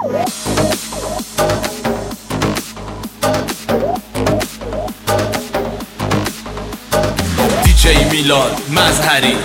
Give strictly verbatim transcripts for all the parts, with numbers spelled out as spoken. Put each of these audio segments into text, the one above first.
دیجی میلاد مظهری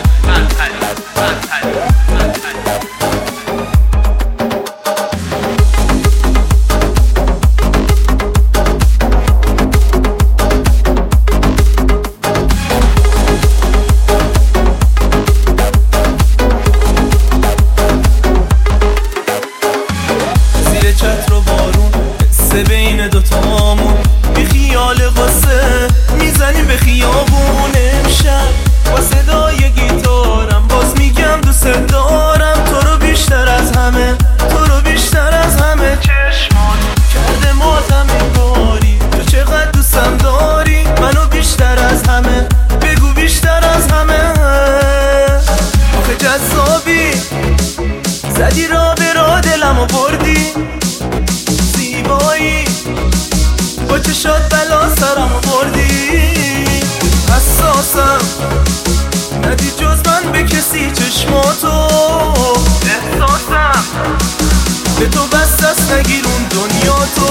زیر چتر و بارون حسه بین دوتامون بی خیال قصه میزنیم به خیابون. امشب با صدای گیتارم باز میگم دوست دارم تو رو بیشتر از همه، تو رو بیشتر از همه. چشمان کرده ماتم انگاری تو چقدر دوستم داری منو بیشتر از همه، بگو بیشتر از همه. آخه جذابی زدی را به را دلمو بردی، زیبایی با چشات بلا سرمو بردی. حساسم ندی جز من به کسی چشماتو، احساسم به تو بس دست نگیر اون دنیا تو.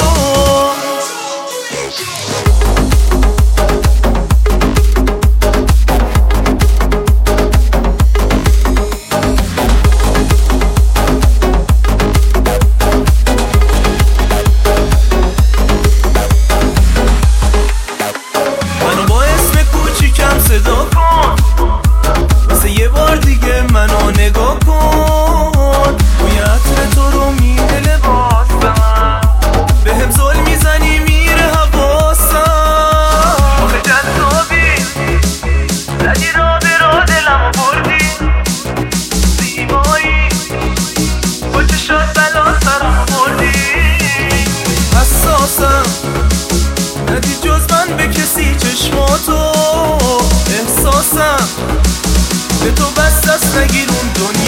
صدا کن واسه یه بار دیگه منو نگاه کن، بوی عطر تو رو میده لباسم، بهم زل میزنی میره حواسم. آخه جذابی زدی را به را دلمو بردی، زیبایی با چشات بلا سرمو بردی. حساسم ندی جز من به کسی چشماتو، احساسم به تو بس دست نگیر اون دنیا